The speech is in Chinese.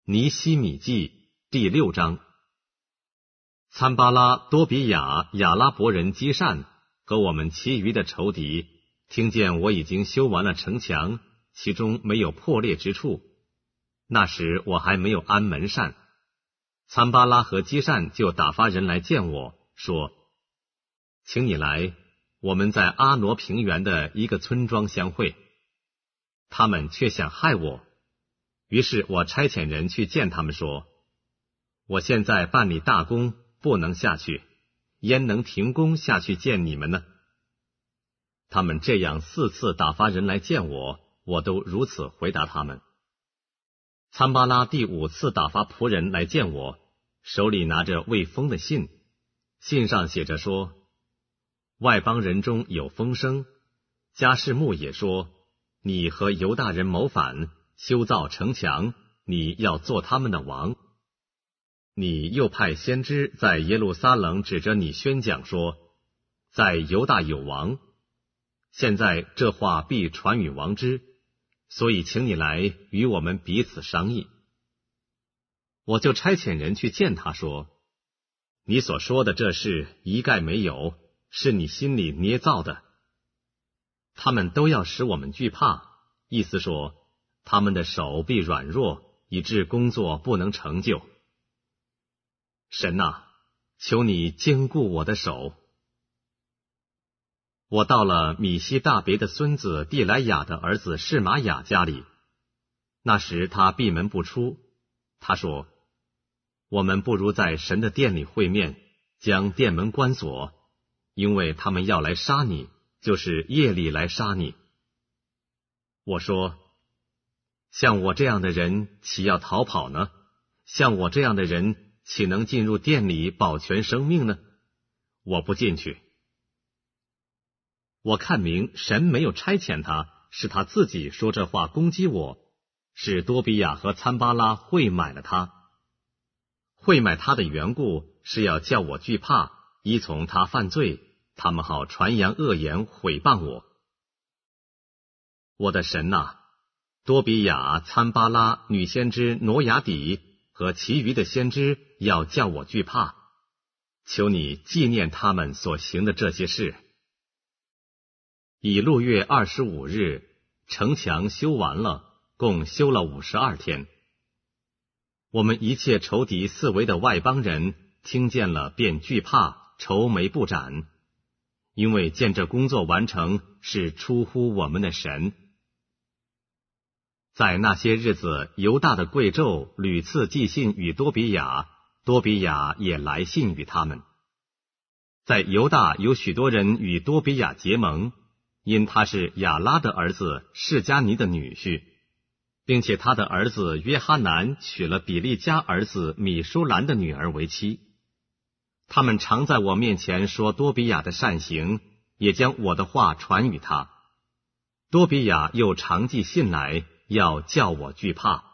尼希米记第6章。参巴拉、多比亚、亚拉伯人基善和我们其余的仇敌，听见我已经修完了城墙，其中没有破裂之处。那时我还没有安门扇，参巴拉和基善就打发人来见我，说：请你来，我们在阿挪平原的一个村庄相会。他们却想害我，于是我差遣人去见他们，说：我现在办理大工，不能下去，焉能停工下去见你们呢？他们这样4次打发人来见我，我都如此回答他们。参巴拉第5次打发仆人来见我，手里拿着未封的信，信上写着说：外邦人中有风声，迦示穆也说，你和犹大人谋反，修造城墙，你要做他们的王。你又派先知在耶路撒冷指着你宣讲说，在犹大有王。现在这话必传与王之，所以请你来与我们彼此商议。我就差遣人去见他，说：你所说的这事一概没有，是你心里捏造的。他们都要使我们惧怕，意思说他们的手必软弱，以致工作不能成就。神啊，求你坚固我的手。我到了米西大别的孙子蒂莱雅的儿子示玛雅家里，那时他闭门不出。他说：我们不如在神的殿里会面，将殿门关锁，因为他们要来杀你，就是夜里来杀你。我说：像我这样的人岂要逃跑呢？像我这样的人岂能进入殿里保全生命呢？我不进去。我看明神没有差遣他，是他自己说这话攻击我，是多比亚和参巴拉会买了他。会买他的缘故，是要叫我惧怕，依从他犯罪，他们好传扬恶言毁谤我。我的神啊，多比亚、参巴拉、女先知挪亚底和其余的先知要叫我惧怕，求你纪念他们所行的这些事。以路月25日，城墙修完了，共修了52天。我们一切仇敌四围的外邦人听见了，便惧怕，愁眉不展，因为见这工作完成是出乎我们的神。在那些日子，犹大的贵胄屡次寄信与多比亚，多比亚也来信与他们。在犹大有许多人与多比亚结盟，因他是亚拉的儿子示迦尼的女婿，并且他的儿子约哈南娶了比利家儿子米舒兰的女儿为妻。他们常在我面前说多比亚的善行，也将我的话传与他。多比亚又常寄信来，要叫我惧怕。